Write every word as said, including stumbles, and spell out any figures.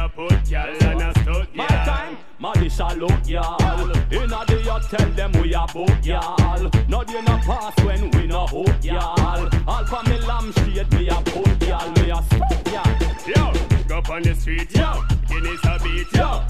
a put y'all and a stuck my time, Maddy salute y'all. Inna the yacht tell them we a boat y'all. No day no pass when we no hook y'all. All for me lamb shade me a put y'all. Me a stuck y'all. Yo, go up on the street, yo, Guinness a beat, yo.